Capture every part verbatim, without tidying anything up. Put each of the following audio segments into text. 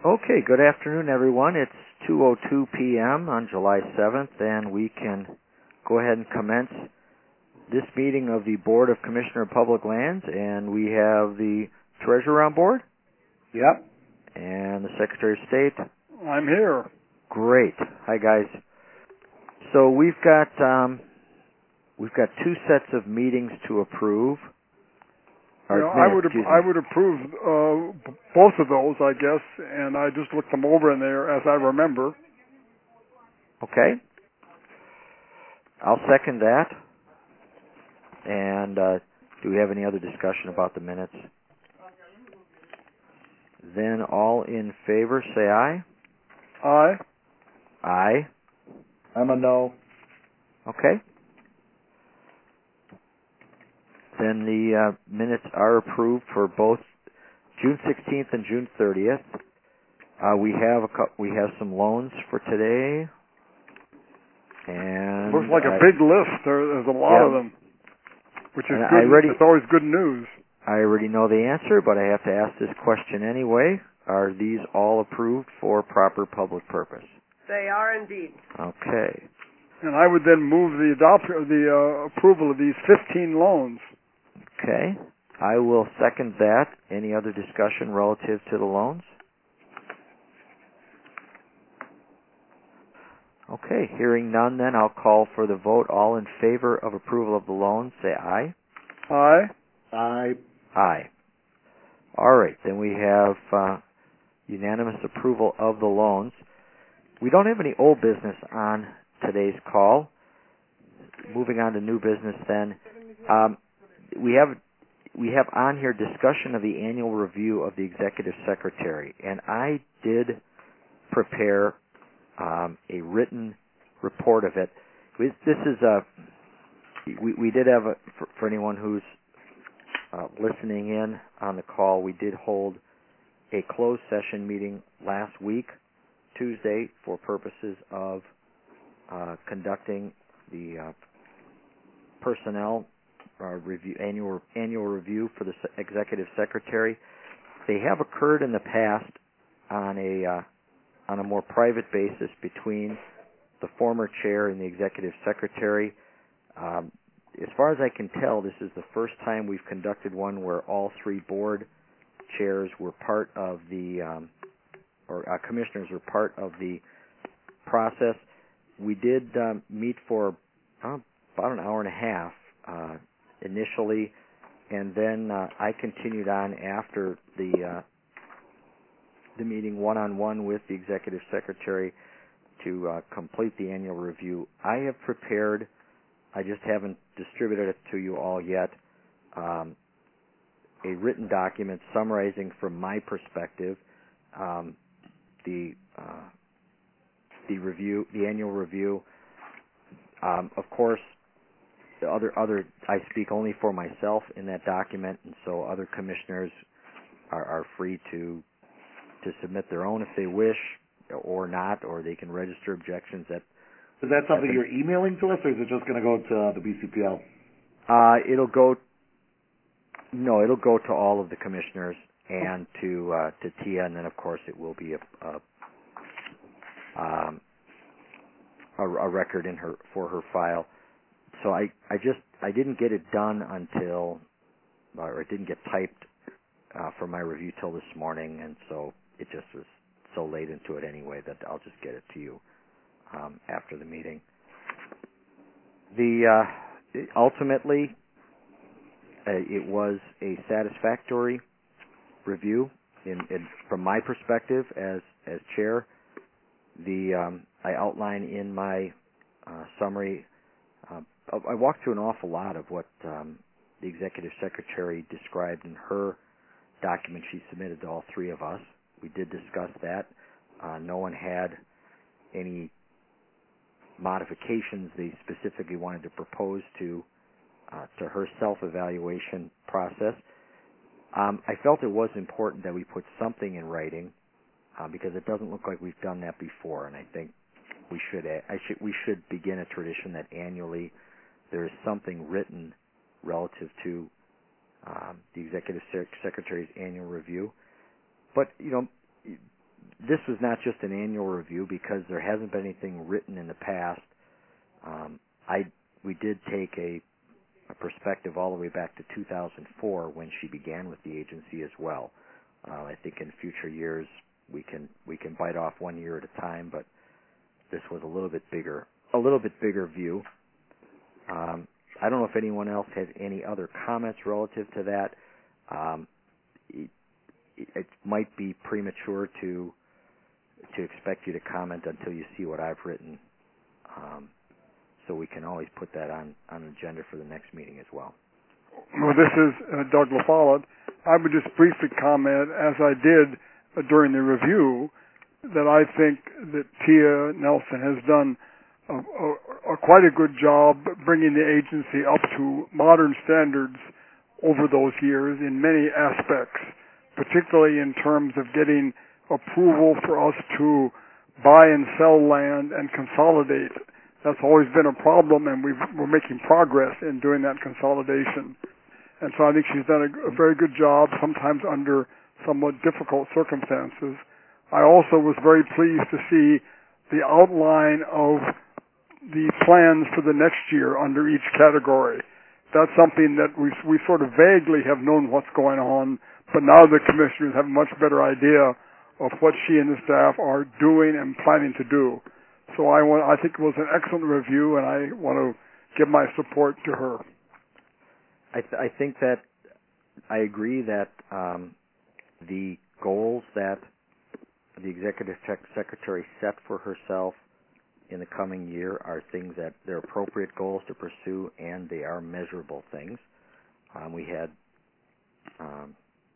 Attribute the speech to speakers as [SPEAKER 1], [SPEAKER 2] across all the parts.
[SPEAKER 1] Okay, good afternoon, everyone. It's two oh two p.m. on July seventh, and we can go ahead and commence this meeting of the Board of Commissioner of Public Lands, and we have the Treasurer on board
[SPEAKER 2] Yep,
[SPEAKER 1] and the Secretary of State.
[SPEAKER 2] I'm here.
[SPEAKER 1] Great. Hi, guys. So we've got um, we've got two sets of meetings to approve.
[SPEAKER 2] You
[SPEAKER 1] Or
[SPEAKER 2] know, I
[SPEAKER 1] minutes,
[SPEAKER 2] would
[SPEAKER 1] excuse
[SPEAKER 2] I
[SPEAKER 1] me.
[SPEAKER 2] would approve uh, b- both of those, I guess, and I just looked them over in there as I remember.
[SPEAKER 1] Okay. I'll second that. And uh, do we have any other discussion about the minutes? Then all in favor, say aye.
[SPEAKER 2] Aye.
[SPEAKER 1] Aye.
[SPEAKER 3] I'm a no.
[SPEAKER 1] Okay. Then the uh, minutes are approved for both June sixteenth and June thirtieth. Uh, we have a cou- we have some loans for today, and
[SPEAKER 2] Looks like a
[SPEAKER 1] I,
[SPEAKER 2] big list. There, there's a lot
[SPEAKER 1] yeah,
[SPEAKER 2] of them, which is
[SPEAKER 1] and I
[SPEAKER 2] good.
[SPEAKER 1] already
[SPEAKER 2] It's always good news.
[SPEAKER 1] I already know the answer, but I have to ask this question anyway. Are these all approved for proper public purpose?
[SPEAKER 4] They are indeed.
[SPEAKER 1] Okay.
[SPEAKER 2] And I would then move the adoption, the uh, approval of these fifteen loans.
[SPEAKER 1] Okay. I will second that. Any other discussion relative to the loans? Okay. Hearing none, then I'll call for the vote. All in favor of approval of the loans, say aye.
[SPEAKER 2] Aye.
[SPEAKER 3] I
[SPEAKER 1] Aye. All right. Then we have uh, unanimous approval of the loans. We don't have any old business on today's call. Moving on to new business then. Um, we have we have on here discussion of the annual review of the executive secretary, and I did prepare um, a written report of it. We, this is a we, we did have a, for, for anyone who's uh, listening in on the call, we did hold a closed session meeting last week, Tuesday, for purposes of uh, conducting the uh, personnel uh, review annual annual review for the se- executive secretary. They have occurred in the past on a uh, on a more private basis between the former chair and the executive secretary. Um, as far as I can tell, this is the first time we've conducted one where all three board chairs were part of the um, or uh, commissioners were part of the process. We did um, meet for uh, about an hour and a half uh, initially, and then uh, I continued on after the uh, the meeting one-on-one with the executive secretary to uh, complete the annual review. I have prepared, I just haven't distributed it to you all yet, um, a written document summarizing from my perspective um, the uh, the review, the annual review. Um, of course, the other other I speak only for myself in that document, and so other commissioners are, are free to to submit their own if they wish, or not, or they can register objections. At
[SPEAKER 3] is that something
[SPEAKER 1] the,
[SPEAKER 3] you're emailing to us, or is it just going to go to the B C P L?
[SPEAKER 1] uh, it'll go. No, it'll go to all of the commissioners and to uh, to Tia, and then of course it will be a a, um, a, a record in her for her file. So I, I just I didn't get it done until, or it didn't get typed uh, for my review till this morning, and so it just was so late into it anyway that I'll just get it to you um, after the meeting. The uh, ultimately uh, it was a satisfactory review in, in from my perspective as as chair. The um, I outline in my uh, summary. Uh, I walked through an awful lot of what um, the executive secretary described in her document she submitted to all three of us. We did discuss that. Uh, no one had any modifications they specifically wanted to propose to uh, to her self-evaluation process. Um, I felt it was important that we put something in writing uh, because it doesn't look like we've done that before, and I think we should. I should we should begin a tradition that annually there is something written relative to um, the executive sec- secretary's annual review. But you know, this was not just an annual review because there hasn't been anything written in the past. Um, I we did take a, a perspective all the way back to two thousand four when she began with the agency as well. Uh, I think in future years we can we can bite off one year at a time, but this was a little bit bigger, a little bit bigger view. Um, I don't know if anyone else has any other comments relative to that. Um, it, it might be premature to to expect you to comment until you see what I've written. Um, so we can always put that on, on an agenda for the next meeting as well.
[SPEAKER 2] Well, this is uh, Doug LaFollette. I would just briefly comment, as I did uh, during the review, that I think that Tia Nelson has done a, a, a quite a good job bringing the agency up to modern standards over those years in many aspects, particularly in terms of getting approval for us to buy and sell land and consolidate. That's always been a problem, and we've, we're making progress in doing that consolidation. And so I think she's done a, a very good job, sometimes under somewhat difficult circumstances. I also was very pleased to see the outline of the plans for the next year under each category. That's something that we we sort of vaguely have known what's going on, but now the commissioners have a much better idea of what she and the staff are doing and planning to do. So I want, I think it was an excellent review, and I want to give my support to her.
[SPEAKER 1] I, th- I think that I agree that um, the goals that the executive secretary set for herself in the coming year are things that they're appropriate goals to pursue, and they are measurable things. Um, we had, um,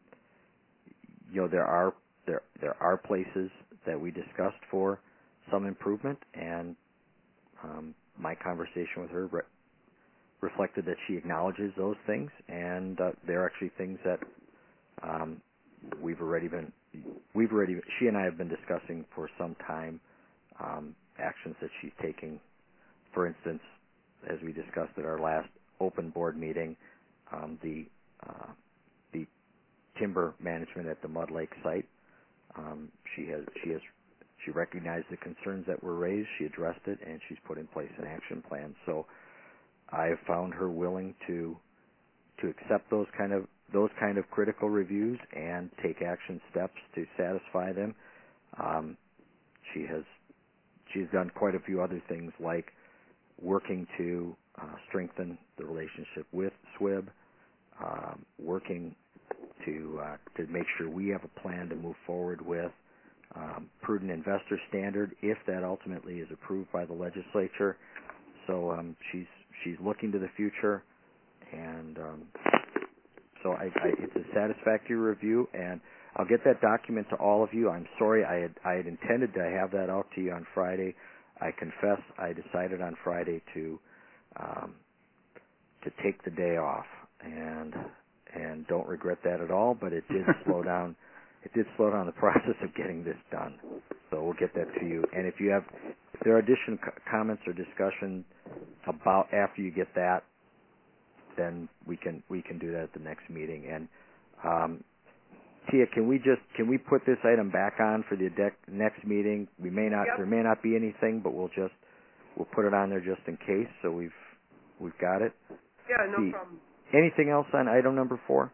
[SPEAKER 1] you know, there are there there are places that we discussed for some improvement, and um, my conversation with her re- reflected that she acknowledges those things, and uh, they're actually things that um, we've already been we've already she and I have been discussing for some time. Um, actions that she's taking. For instance, as we discussed at our last open board meeting, um, the uh, the timber management at the Mud Lake site. Um, she has she has she recognized the concerns that were raised. She addressed it, and she's put in place an action plan. So I have found her willing to to accept those kind of those kind of critical reviews and take action steps to satisfy them. Um, she has she's done quite a few other things, like working to uh, strengthen the relationship with S W I B, um, working to uh, to make sure we have a plan to move forward with um, prudent investor standard, if that ultimately is approved by the legislature. So um, she's she's looking to the future, and um, so I, I, it's a satisfactory review, and I'll get that document to all of you. I'm sorry, I had I had intended to have that out to you on Friday. I confess I decided on Friday to um, to take the day off, and and don't regret that at all. But it did slow down. It did slow down the process of getting this done. So we'll get that to you. And if you have if there are additional co- comments or discussion about after you get that, then we can we can do that at the next meeting. And um, Tia, can we just can we put this item back on for the de- next meeting? We may not
[SPEAKER 4] Yep.
[SPEAKER 1] there may not be anything, but we'll just we'll put it on there just in case. So we've we've got it.
[SPEAKER 4] Yeah, no
[SPEAKER 1] The,
[SPEAKER 4] problem.
[SPEAKER 1] anything else on item number four?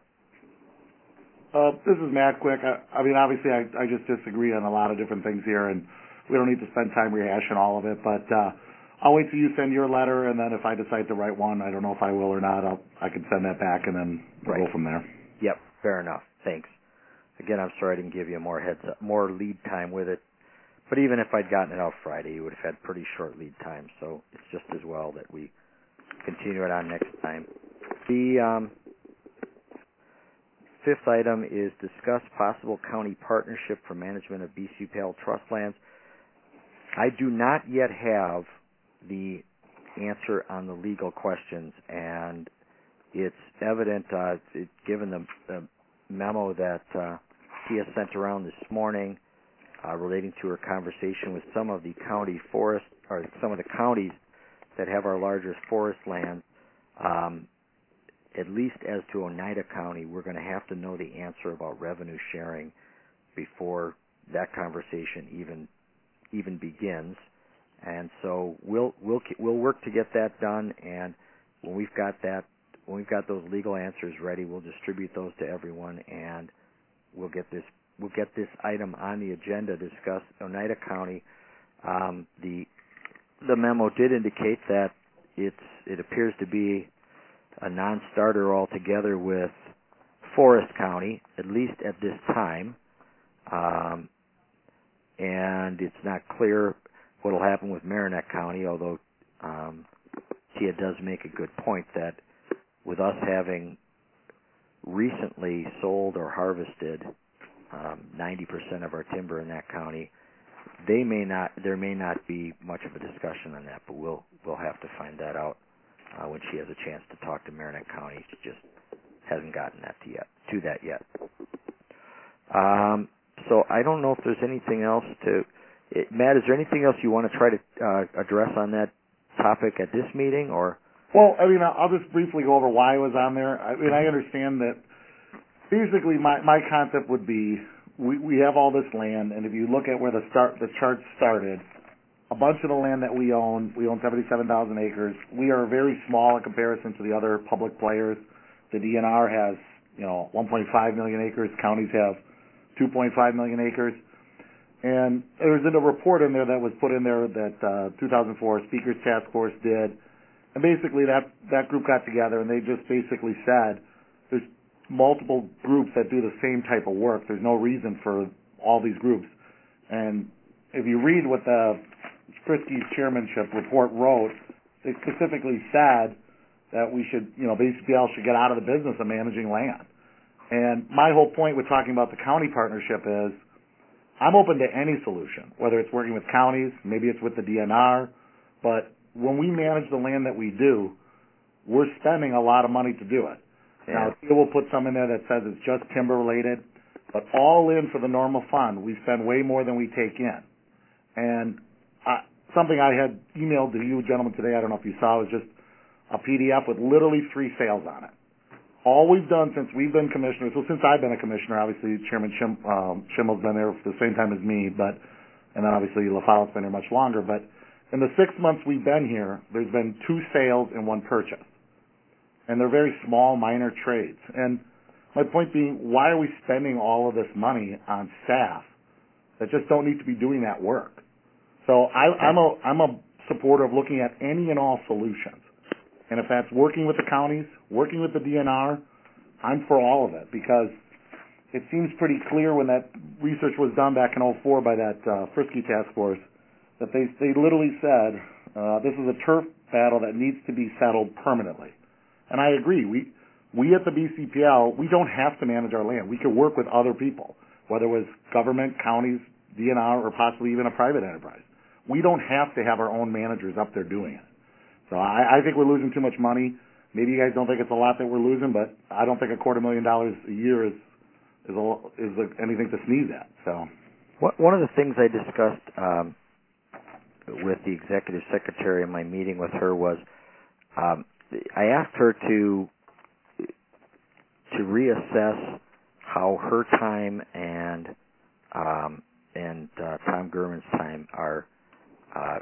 [SPEAKER 3] Uh, this is Matt Quick. I, I mean, obviously, I, I just disagree on a lot of different things here, and we don't need to spend time rehashing all of it. But uh, I'll wait till you send your letter, and then if I decide to write one, I don't know if I will or not. I'll I can send that back, and then we'll
[SPEAKER 1] Right.
[SPEAKER 3] go from there.
[SPEAKER 1] Yep. Fair enough. Thanks. Again, I'm sorry I didn't give you more heads up, more lead time with it. But even if I'd gotten it out Friday, you would have had pretty short lead time. So it's just as well that we continue it on next time. The um, fifth item is discuss possible county partnership for management of B C P L trust lands. I do not yet have the answer on the legal questions, and it's evident, uh, it, given the, the memo that uh, Tia sent around this morning uh, relating to her conversation with some of the county forest, or some of the counties that have our largest forest land. Um, at least as to Oneida County, we're going to have to know the answer about revenue sharing before that conversation even even begins. And so we'll we'll we'll work to get that done. And when we've got that, when we've got those legal answers ready, we'll distribute those to everyone, and we'll get this we'll get this item on the agenda to discuss Oneida County. Um, the the memo did indicate that it's it appears to be a non-starter altogether with Forest County, at least at this time, um, and it's not clear what will happen with Marinette County, although um, Tia does make a good point that with us having recently sold or harvested um, ninety percent of our timber in that county, they may not, there may not be much of a discussion on that, but we'll we'll have to find that out uh, when she has a chance to talk to Marinette County. She just hasn't gotten that to yet to that yet. Um, so I don't know if there's anything else to. It, Matt, is there anything else you want to try to uh, address on that topic at this meeting, or?
[SPEAKER 3] Well, I mean, I'll just briefly go over why I was on there. I mean, I understand that basically my, my concept would be we, we have all this land, and if you look at where the start the chart started, a bunch of the land that we own, we own seventy-seven thousand acres. We are very small in comparison to the other public players. The D N R has, you know, one point five million acres. Counties have two point five million acres. And there was a report in there that was put in there that uh, two thousand four Speakers Task Force did. And basically that, that group got together and they just basically said there's multiple groups that do the same type of work. There's no reason for all these groups. And if you read what the Frisky's chairmanship report wrote, they specifically said that we should, you know, B C P L should get out of the business of managing land. And my whole point with talking about the county partnership is I'm open to any solution, whether it's working with counties, maybe it's with the D N R, but when we manage the land that we do, we're spending a lot of money to do it.
[SPEAKER 1] Yeah.
[SPEAKER 3] Now, we'll put some in there that says it's just timber related, but all in for the normal fund, we spend way more than we take in. And uh, something I had emailed to you gentlemen today, I don't know if you saw, was just a P D F with literally three sales on it. All we've done since we've been commissioners, well, since I've been a commissioner, obviously Chairman Schim, um, Schimmel's been there for the same time as me, but, and then obviously LaFollette's been there much longer, but in the six months we've been here, there's been two sales and one purchase. And they're very small, minor trades. And my point being, why are we spending all of this money on staff that just don't need to be doing that work? So I, I'm a, I'm a supporter of looking at any and all solutions. And if that's working with the counties, working with the D N R, I'm for all of it, because it seems pretty clear when that research was done back in oh four by that uh, Frisky Task Force that they, they literally said uh, this is a turf battle that needs to be settled permanently. And I agree. We, we at the B C P L, we don't have to manage our land. We could work with other people, whether it was government, counties, D N R, or possibly even a private enterprise. We don't have to have our own managers up there doing it. So I, I think we're losing too much money. Maybe you guys don't think it's a lot that we're losing, but I don't think a quarter million dollars a year is is, a, is a, anything to sneeze at. So
[SPEAKER 1] one of the things I discussed um, with the executive secretary in my meeting with her was um, I asked her to to reassess how her time and um, and uh, Tom Gurman's time are uh,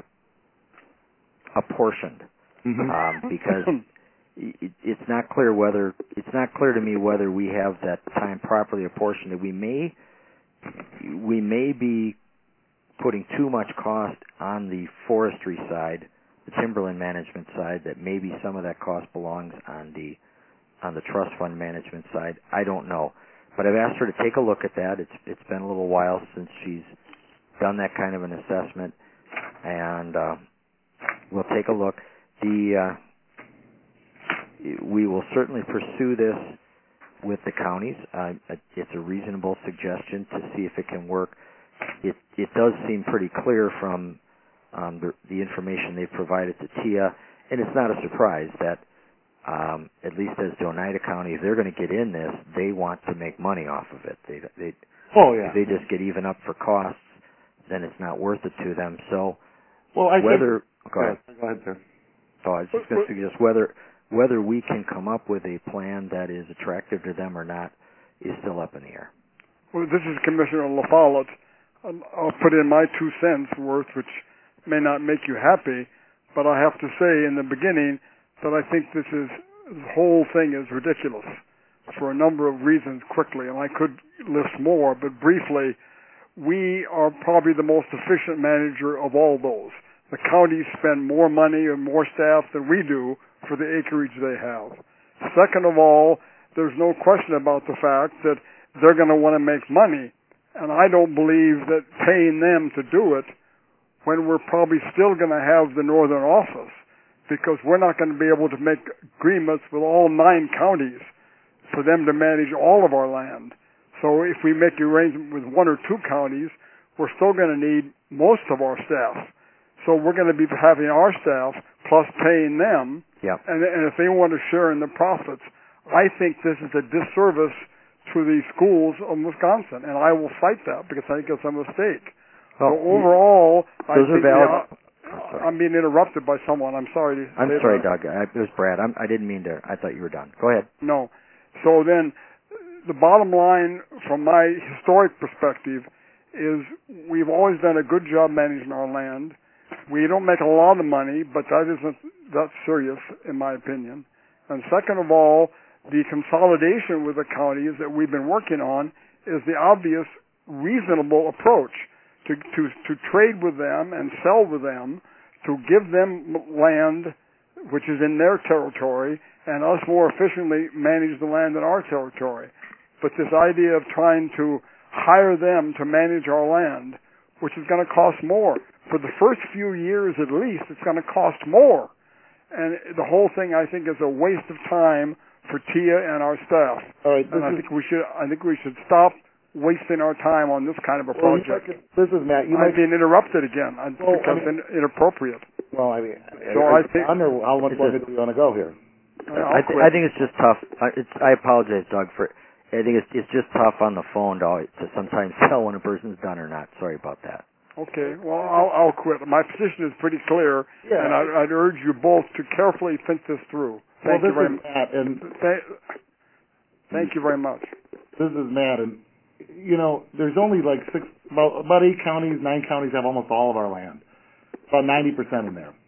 [SPEAKER 1] apportioned.
[SPEAKER 3] mm-hmm.
[SPEAKER 1] um, because it, it's not clear whether it's not clear to me whether we have that time properly apportioned. We may we may be putting too much cost on the forestry side, the timberland management side, that maybe some of that cost belongs on the on the trust fund management side. I don't know, but I've asked her to take a look at that. It's it's been a little while since she's done that kind of an assessment, and uh, we'll take a look. The uh, we will certainly pursue this with the counties. Uh, it's a reasonable suggestion to see if it can work. It it does seem pretty clear from um, the, the information they've provided to Tia, and it's not a surprise that um, at least as to Oneida County, if they're going to get in this, they want to make money off of it. They they
[SPEAKER 3] oh yeah.
[SPEAKER 1] If they just get even up for costs, then it's not worth it to them. So
[SPEAKER 3] well, I
[SPEAKER 1] whether
[SPEAKER 3] think,
[SPEAKER 1] go ahead.
[SPEAKER 3] Go ahead, sir.
[SPEAKER 1] Oh, I was just going to suggest whether whether we can come up with a plan that is attractive to them or not is still up in the air.
[SPEAKER 2] Well, this is Commissioner LaFollette. I'll put in my two cents worth, which may not make you happy, but I have to say in the beginning that I think this is the whole thing is ridiculous for a number of reasons quickly, and I could list more, but briefly, we are probably the most efficient manager of all those. The counties spend more money and more staff than we do for the acreage they have. Second of all, there's no question about the fact that they're going to want to make money, and I don't believe that paying them to do it when we're probably still going to have the northern office, because we're not going to be able to make agreements with all nine counties for them to manage all of our land. So if we make an arrangement with one or two counties, we're still going to need most of our staff. So we're going to be having our staff plus paying them.
[SPEAKER 1] Yep.
[SPEAKER 2] And, and if they want to share in the profits, I think this is a disservice to the schools of Wisconsin, and I will fight that because I think it's a mistake.
[SPEAKER 1] Well,
[SPEAKER 2] so overall, I
[SPEAKER 1] those
[SPEAKER 2] think
[SPEAKER 1] are valid.
[SPEAKER 2] yeah, I'm being interrupted by someone. I'm sorry. To
[SPEAKER 1] I'm
[SPEAKER 2] say
[SPEAKER 1] sorry,
[SPEAKER 2] that.
[SPEAKER 1] Doug. I, it was Brad. I'm, I didn't mean to. I thought you were done. Go ahead.
[SPEAKER 2] No. So then, the bottom line, from my historic perspective, is we've always done a good job managing our land. We don't make a lot of money, but that isn't that serious, in my opinion. And second of all, the consolidation with the counties that we've been working on is the obvious, reasonable approach to to to trade with them and sell with them, to give them land which is in their territory, and us more efficiently manage the land in our territory. But this idea of trying to hire them to manage our land, which is going to cost more. For the first few years at least, it's going to cost more. And the whole thing, I think, is a waste of time for T I A and our staff.
[SPEAKER 3] All right,
[SPEAKER 2] and I think we should I think we should stop wasting our time on this kind of a
[SPEAKER 3] well,
[SPEAKER 2] project.
[SPEAKER 3] It, this is Matt. You
[SPEAKER 2] I'm
[SPEAKER 3] might
[SPEAKER 2] being interrupted again. I
[SPEAKER 3] well,
[SPEAKER 2] think
[SPEAKER 3] I
[SPEAKER 2] that's
[SPEAKER 3] mean,
[SPEAKER 2] in, inappropriate.
[SPEAKER 3] Well, I mean,
[SPEAKER 2] So
[SPEAKER 3] are
[SPEAKER 2] I
[SPEAKER 3] you
[SPEAKER 2] think-
[SPEAKER 3] done, or how much longer do you want to go here?
[SPEAKER 2] I'll
[SPEAKER 1] I, th-
[SPEAKER 2] quit.
[SPEAKER 1] I think it's just tough. I, it's, I apologize, Doug, for. I think it's it's just tough on the phone to, always, to sometimes tell when a person's done or not. Sorry about that.
[SPEAKER 2] Okay, well, I'll, I'll quit. My position is pretty clear,
[SPEAKER 3] Yeah.
[SPEAKER 2] and I, I'd urge you both to carefully think this through. Thank
[SPEAKER 3] well,
[SPEAKER 2] you
[SPEAKER 3] this
[SPEAKER 2] very
[SPEAKER 3] is
[SPEAKER 2] much.
[SPEAKER 3] Matt, and
[SPEAKER 2] Thank, thank you very much.
[SPEAKER 3] this is Matt, and you know, there's only like six, about, about eight counties, nine counties have almost all of our land, about ninety percent in there.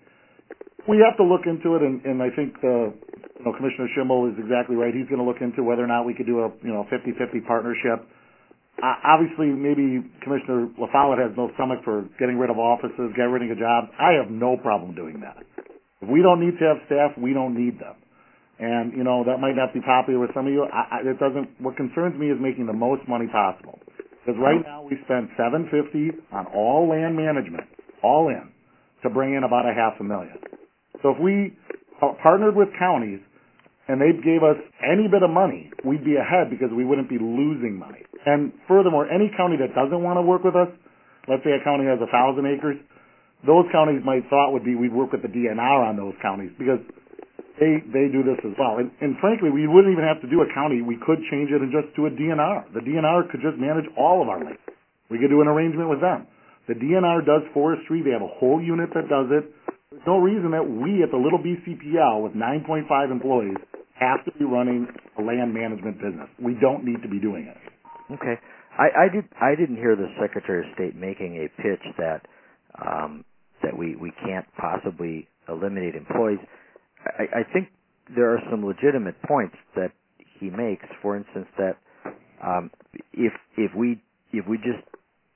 [SPEAKER 3] We have to look into it, and, and I think the, you know, Commissioner Schimmel is exactly right. He's going to look into whether or not we could do a, you know, fifty-fifty partnership. Uh, obviously, maybe Commissioner LaFollette has no stomach for getting rid of offices, getting rid of jobs. I have no problem doing that. If we don't need to have staff, we don't need them. And, you know, that might not be popular with some of you. I, I, it doesn't, what concerns me is making the most money possible. Because right now we spend seven hundred fifty dollars on all land management, all in, to bring in about a half a million. So if we partnered with counties and they gave us any bit of money, we'd be ahead because we wouldn't be losing money. And furthermore, any county that doesn't want to work with us, let's say a county has a thousand acres, those counties my thought would be we'd work with the D N R on those counties because they they do this as well. And, and frankly, we wouldn't even have to do a county. We could change it and just do a D N R. The D N R could just manage all of our land. We could do an arrangement with them. The D N R does forestry. They have a whole unit that does it. There's no reason that we at the little B C P L with nine point five employees have to be running a land management business. We don't need to be doing it.
[SPEAKER 1] Okay. I, I did. I didn't hear the Secretary of State making a pitch that um, that we, we can't possibly eliminate employees. I, I think there are some legitimate points that he makes. For instance, that um, if if we if we just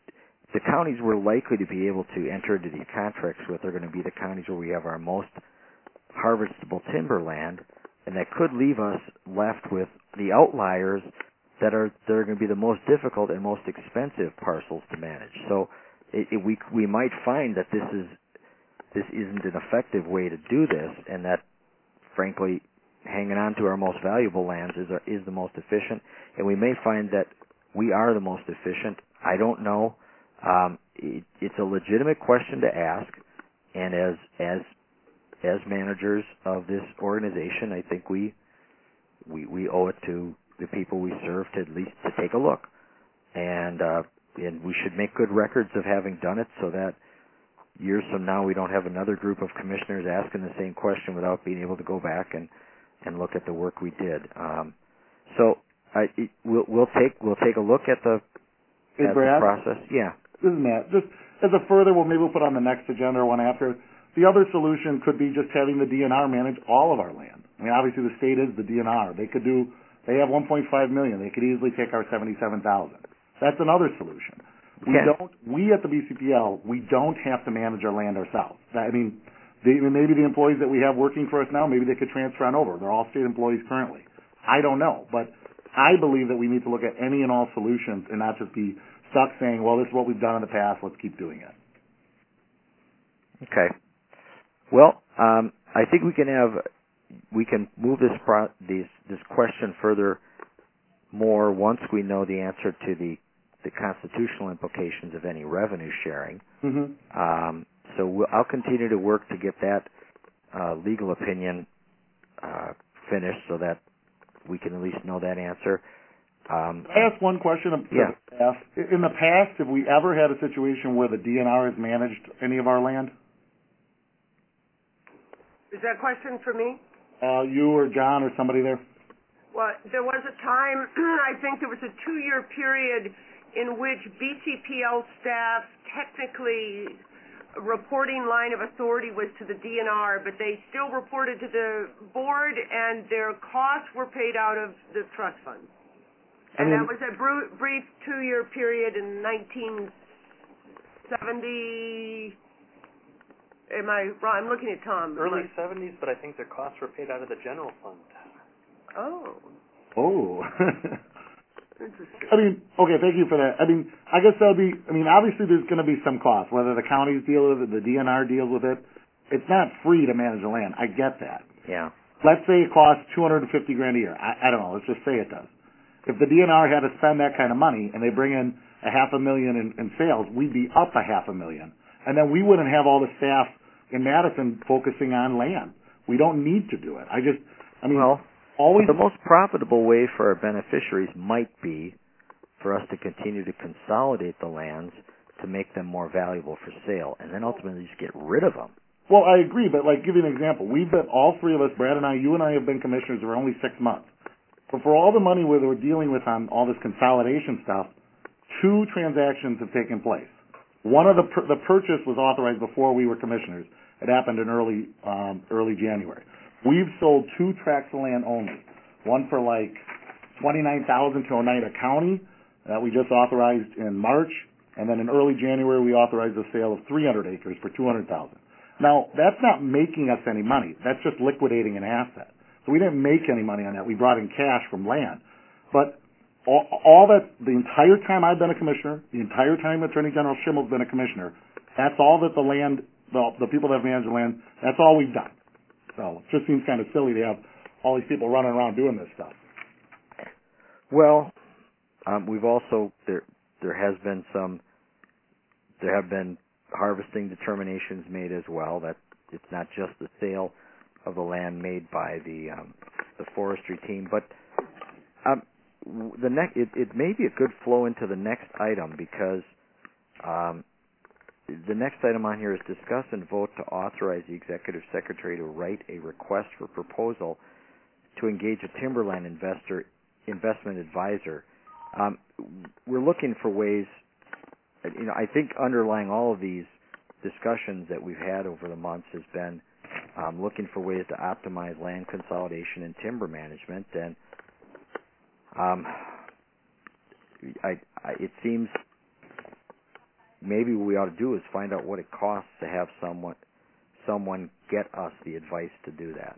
[SPEAKER 1] the counties we're likely to be able to enter into these contracts with are going to be the counties where we have our most harvestable timber land, and that could leave us left with the outliers that are that are going to be the most difficult and most expensive parcels to manage. So it, it, we we might find that this is this isn't an effective way to do this, and that frankly hanging on to our most valuable lands is our, is the most efficient. And we may find that we are the most efficient. I don't know. Um, it, it's a legitimate question to ask, and as as as managers of this organization, I think we we we owe it to the people we serve to at least to take a look, and uh, and we should make good records of having done it, so that years from now we don't have another group of commissioners asking the same question without being able to go back and and look at the work we did. Um, so I it, we'll we'll take we'll take a look at the
[SPEAKER 3] Hey,
[SPEAKER 1] at
[SPEAKER 3] Brad?
[SPEAKER 1] the process. Yeah.
[SPEAKER 3] This is Matt. Just as a further, well, maybe we'll put on the next agenda or one after. The other solution could be just having the D N R manage all of our land. I mean, obviously the state is the D N R. They could do, they have one point five million. They could easily take our seventy-seven thousand. That's another solution. We
[SPEAKER 1] Okay.
[SPEAKER 3] don't, we at the B C P L, we don't have to manage our land ourselves. I mean, they, maybe the employees that we have working for us now, maybe they could transfer on over. They're all state employees currently. I don't know, but I believe that we need to look at any and all solutions and not just be stuck saying, well, this is what we've done in the past, let's keep doing it.
[SPEAKER 1] Okay. Well, um, I think we can have, we can move this pro- these, this question further more once we know the answer to the, the constitutional implications of any revenue sharing.
[SPEAKER 3] Mm-hmm.
[SPEAKER 1] Um, so we'll, I'll continue to work to get that uh, legal opinion uh, finished so that we can at least know that answer. Um,
[SPEAKER 3] Can I ask one question?
[SPEAKER 1] Yeah.
[SPEAKER 3] In the past, have we ever had a situation where the D N R has managed any of our land?
[SPEAKER 4] Is that a question for me?
[SPEAKER 3] Uh, you or John or somebody there?
[SPEAKER 4] Well, there was a time, I think there was a two-year period in which B C P L staff technically reporting line of authority was to the D N R, but they still reported to the board and their costs were paid out of the trust fund.
[SPEAKER 3] I
[SPEAKER 4] And
[SPEAKER 3] mean,
[SPEAKER 4] that was a bru- brief two-year period in nineteen seventy. Am I wrong? I'm looking at Tom.
[SPEAKER 5] Early seventies, but I think their costs were paid out of the general fund.
[SPEAKER 4] Oh,
[SPEAKER 3] oh.
[SPEAKER 4] interesting.
[SPEAKER 3] I mean, okay, thank you for that. I mean, I guess that'll be, I mean, obviously there's going to be some cost, whether the counties deal with it, the D N R deals with it. It's not free to manage the land. I get that.
[SPEAKER 1] yeah.
[SPEAKER 3] Let's say it costs two hundred fifty grand a year. I, I don't know. Let's just say it does. If the D N R had to spend that kind of money and they bring in a half a million in, in sales, we'd be up a half a million. And then we wouldn't have all the staff in Madison focusing on land. We don't need to do it. I just, I mean,
[SPEAKER 1] Well,
[SPEAKER 3] always.
[SPEAKER 1] the most profitable way for our beneficiaries might be for us to continue to consolidate the lands to make them more valuable for sale, and then ultimately just get rid of them.
[SPEAKER 3] Well, I agree, but like, give you an example. We've been, all three of us, Brad and I, you and I have been commissioners for only six months. But for all the money we we're dealing with on all this consolidation stuff, two transactions have taken place. One of the the purchase was authorized before we were commissioners. It happened in early um, early January. We've sold two tracts of land only. One for like twenty-nine thousand to Oneida County that we just authorized in March, and then in early January we authorized the sale of three hundred acres for two hundred thousand. Now that's not making us any money. That's just liquidating an asset. So we didn't make any money on that. We brought in cash from land. But all, all that, the entire time I've been a commissioner, the entire time Attorney General Schimmel's been a commissioner, that's all that the land, the, the people that have managed the land, that's all we've done. So it just seems kind of silly to have all these people running around doing this stuff.
[SPEAKER 1] Well, um, we've also, there there has been some, there have been harvesting determinations made as well. That it's not just the sale of the land made by the um, the forestry team, but um, the next it, it may be a good flow into the next item because um, the next item on here is discuss and vote to authorize the executive secretary to write a request for proposal to engage a timberland investor investment advisor. Um, we're looking for ways. You know, I think underlying all of these discussions that we've had over the months has been Um, looking for ways to optimize land consolidation and timber management, and um, I, I, it seems maybe what we ought to do is find out what it costs to have someone someone get us the advice to do that.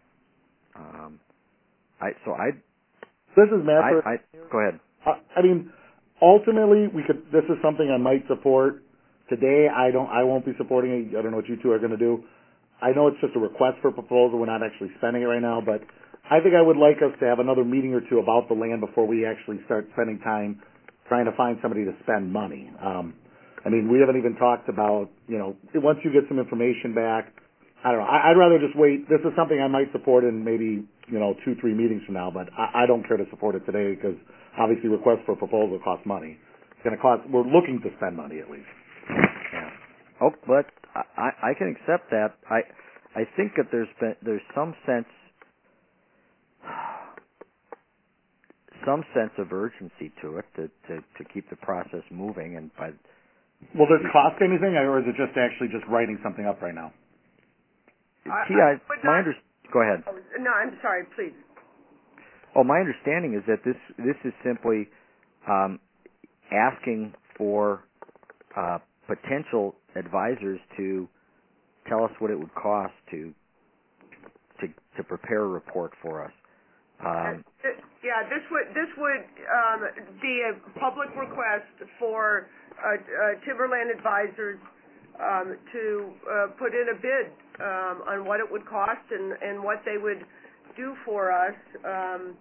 [SPEAKER 1] Um, I so I
[SPEAKER 3] This is Matt.
[SPEAKER 1] I, I go ahead.
[SPEAKER 3] I, I mean, ultimately, we could. This is something I might support. Today, I don't. I won't be supporting it. I don't know what you two are going to do. I know it's just a request for proposal. We're not actually spending it right now, but I think I would like us to have another meeting or two about the land before we actually start spending time trying to find somebody to spend money. Um, I mean, we haven't even talked about, you know, once you get some information back, I don't know. I, I'd rather just wait. This is something I might support in maybe, you know, two, three meetings from now, but I, I don't care to support it today because obviously request for proposal costs money. It's going to cost, we're looking to spend money at least.
[SPEAKER 1] Yeah. Oh, but I, I can accept that. I I think that there's been there's some sense some sense of urgency to it to, to, to keep the process moving, and by
[SPEAKER 3] Will this cost anything, or is it just actually just writing something up right now?
[SPEAKER 4] I-
[SPEAKER 1] T I,
[SPEAKER 4] I would
[SPEAKER 1] my
[SPEAKER 4] not-
[SPEAKER 1] under, go ahead.
[SPEAKER 4] Oh, no, I'm sorry, please.
[SPEAKER 1] Oh, my understanding is that this this is simply um, asking for uh, potential advisors to tell us what it would cost to to to prepare a report for us. Um,
[SPEAKER 4] Uh, yeah, this would this would um, be a public request for uh, uh, Timberland advisors um, to uh, put in a bid um, on what it would cost and, and what they would do for us. Um,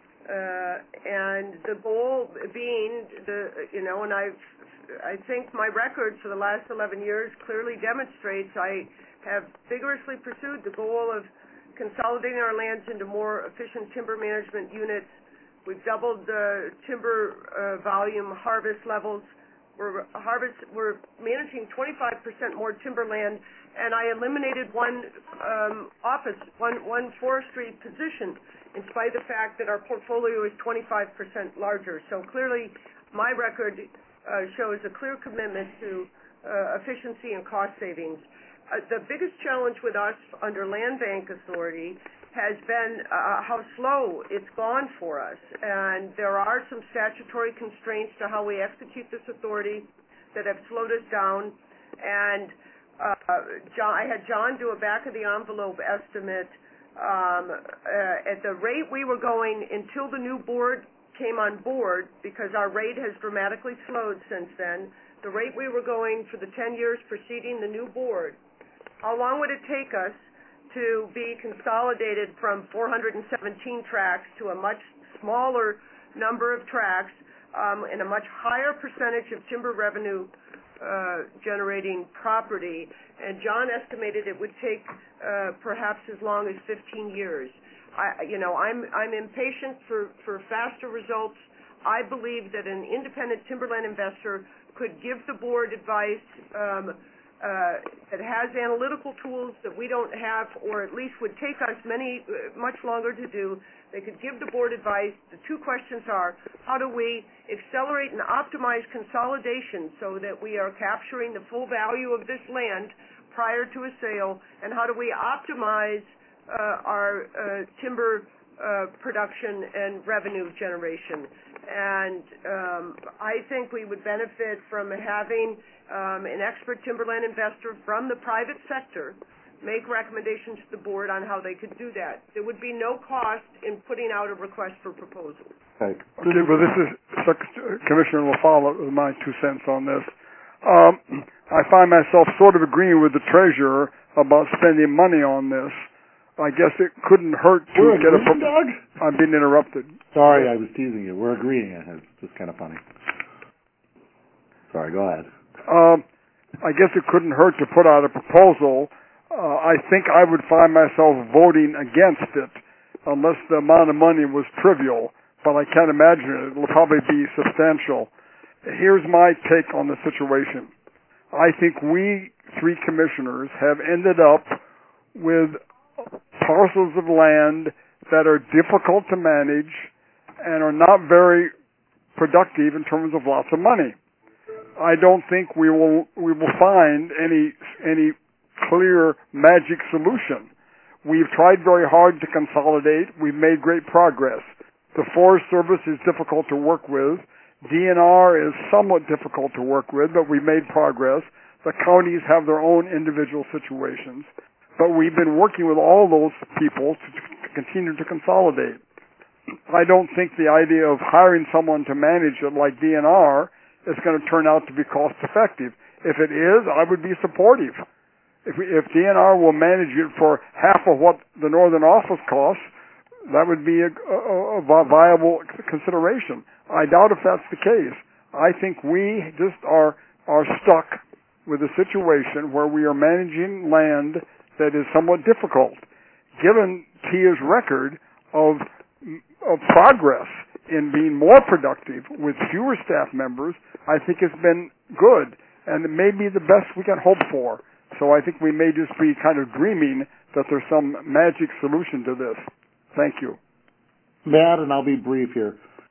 [SPEAKER 4] uh, and the goal being the you know, and I I think my record for the last eleven years clearly demonstrates I have vigorously pursued the goal of consolidating our lands into more efficient timber management units. We've doubled the timber uh, volume harvest levels. We're harvest. We're managing twenty-five percent more timberland, and I eliminated one um, office, one one forestry position, in spite of the fact that our portfolio is twenty-five percent larger. So clearly, my record uh, shows a clear commitment to uh, efficiency and cost savings. Uh, the biggest challenge with us under Land Bank Authority has been uh, how slow it's gone for us. And there are some statutory constraints to how we execute this authority that have slowed us down. And uh, John, I had John do a back-of-the-envelope estimate. Um, uh, at the rate we were going until the new board came on board, because our rate has dramatically slowed since then, the rate we were going for the ten years preceding the new board, how long would it take us to be consolidated from four hundred seventeen tracts to a much smaller number of tracts um, and a much higher percentage of timber revenue uh, generating property? And John estimated it would take uh, perhaps as long as fifteen years. I, you know, I'm I'm impatient for, for faster results. I believe that an independent timberland investor could give the board advice um, Uh, that has analytical tools that we don't have, or at least would take us many, uh, much longer to do. They could give the board advice. The two questions are, how do we accelerate and optimize consolidation so that we are capturing the full value of this land prior to a sale, and how do we optimize uh, our uh, timber uh, production and revenue generation? And um, I think we would benefit from having um, an expert timberland investor from the private sector make recommendations to the board on how they could do that. There would be no cost in putting out a request for proposal.
[SPEAKER 2] Okay, okay well, this is Commissioner LaFollette with my two cents on this. Um, I find myself sort of agreeing with the treasurer about spending money on this. I guess it couldn't hurt to
[SPEAKER 3] We're
[SPEAKER 2] get a...
[SPEAKER 3] agreeing, Doug?
[SPEAKER 2] I'm being interrupted.
[SPEAKER 3] Sorry, I was teasing you. We're agreeing. It's just kind of funny. Sorry, go ahead.
[SPEAKER 2] Um, I guess it couldn't hurt to put out a proposal. Uh, I think I would find myself voting against it unless the amount of money was trivial, but I can't imagine it. It will probably be substantial. Here's my take on the situation. I think we three commissioners have ended up with parcels of land that are difficult to manage and are not very productive in terms of lots of money. I don't think we will we will find any any clear magic solution. We've tried very hard to consolidate. We've made great progress. The Forest Service is difficult to work with. D N R is somewhat difficult to work with, but we've made progress. The counties have their own individual situations. But we've been working with all those people to, to continue to consolidate. I don't think the idea of hiring someone to manage it like D N R is going to turn out to be cost effective. If it is, I would be supportive. If, we, if D N R will manage it for half of what the Northern Office costs, that would be a, a, a viable consideration. I doubt if that's the case. I think we just are are stuck with a situation where we are managing land that is somewhat difficult. Given Tia's record of, of progress in being more productive with fewer staff members, I think it's been good, and it may be the best we can hope for. So I think we may just be kind of dreaming that there's some magic solution to this. Thank you.
[SPEAKER 3] Matt, and I'll be brief here.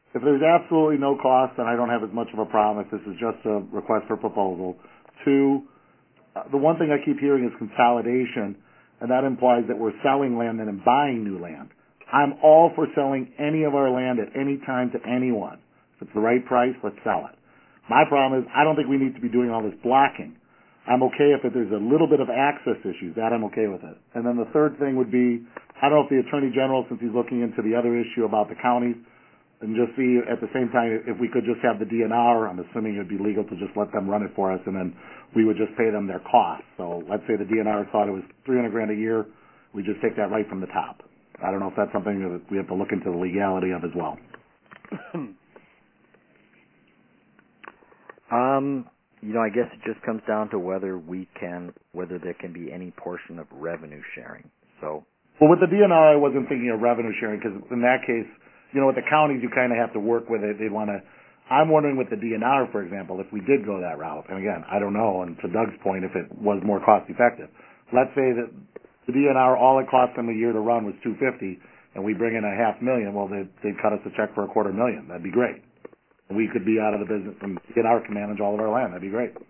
[SPEAKER 3] If there's absolutely no cost, then I don't have as much of a problem if this is just a request for proposal. Two, uh, the one thing I keep hearing is consolidation, and that implies that we're selling land and then buying new land. I'm all for selling any of our land at any time to anyone. If it's the right price, let's sell it. My problem is I don't think we need to be doing all this blocking. I'm okay if there's a little bit of access issues. That I'm okay with it. And then the third thing would be, I don't know if the Attorney General, since he's looking into the other issue about the counties, and just see at the same time if we could just have the D N R. I'm assuming it would be legal to just let them run it for us, and then we would just pay them their costs. So let's say the D N R thought it was three hundred grand a year. We just take that right from the top. I don't know if that's something that we have to look into the legality of as well.
[SPEAKER 1] um, you know, I guess it just comes down to whether we can, whether there can be any portion of revenue sharing. So,
[SPEAKER 3] well, with the D N R, I wasn't thinking of revenue sharing because in that case, you know, with the counties, you kind of have to work with it. They want to. I'm wondering with the D N R, for example, if we did go that route. And again, I don't know. And to Doug's point, if it was more cost effective, let's say that the D N R, all it cost them a year to run was two fifty, and we bring in a half million. Well, they'd, they'd cut us a check for a quarter million. That'd be great. We could be out of the business, and D N R can manage all of our land. That'd be great.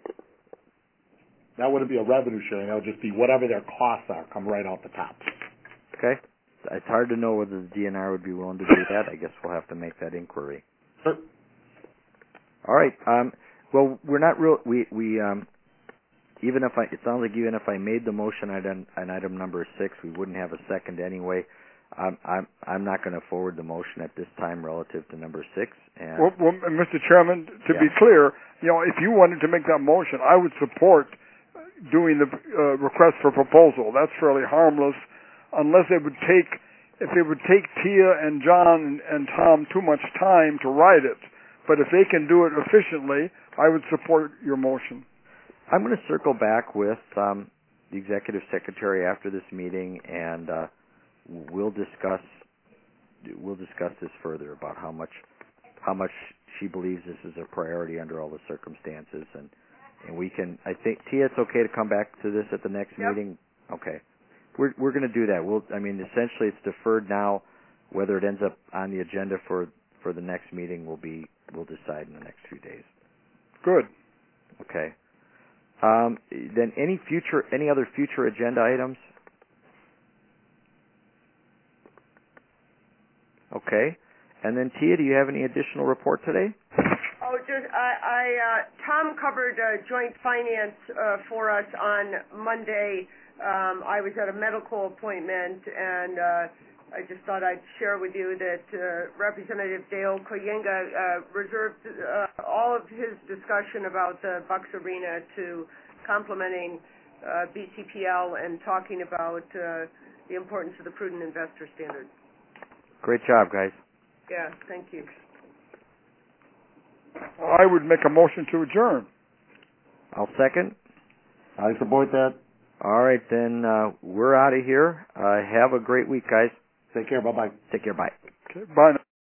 [SPEAKER 3] That wouldn't be a revenue sharing. That would just be whatever their costs are, come right off the top.
[SPEAKER 1] Okay. It's hard to know whether the D N R would be willing to do that. I guess we'll have to make that inquiry.
[SPEAKER 3] Sure.
[SPEAKER 1] All right. Um, well, we're not real. We we um, even if I, it sounds like even if I made the motion on, on item number six, we wouldn't have a second anyway. Um, I'm I'm not going to forward the motion at this time relative to number six. And
[SPEAKER 2] well, well, Mister Chairman, to
[SPEAKER 1] yeah.
[SPEAKER 2] be clear, you know, if you wanted to make that motion, I would support doing the uh, request for proposal. That's fairly harmless. Unless it would take, if it would take Tia and John and, and Tom too much time to write it, but if they can do it efficiently, I would support your motion.
[SPEAKER 1] I'm going to circle back with um, the executive secretary after this meeting, and uh, we'll discuss we'll discuss this further about how much how much she believes this is a priority under all the circumstances, and and we can. I think Tia, it's okay to come back to this at the next
[SPEAKER 4] Yep.
[SPEAKER 1] meeting. Okay. We're we're going to do that. We'll. I mean, essentially, it's deferred now. Whether it ends up on the agenda for, for the next meeting will be we'll decide in the next few days.
[SPEAKER 2] Good.
[SPEAKER 1] Okay. Um, then any future any other future agenda items? Okay. And then Tia, do you have any additional report today?
[SPEAKER 4] Oh, just I, I uh, Tom covered uh, joint finance uh, for us on Monday. Um, I was at a medical appointment, and uh, I just thought I'd share with you that uh, Representative Dale Koyenga uh, reserved uh, all of his discussion about the Bucks Arena to complementing uh, B C P L and talking about uh, the importance of the prudent investor standard.
[SPEAKER 1] Great job, guys.
[SPEAKER 4] Yeah, thank you.
[SPEAKER 2] I would make a motion to adjourn.
[SPEAKER 1] I'll second.
[SPEAKER 3] I support that.
[SPEAKER 1] All right, then uh, we're out of here. Uh, have a great week, guys.
[SPEAKER 3] Take care. Bye-bye.
[SPEAKER 1] Take care. Bye.
[SPEAKER 2] Okay, bye now.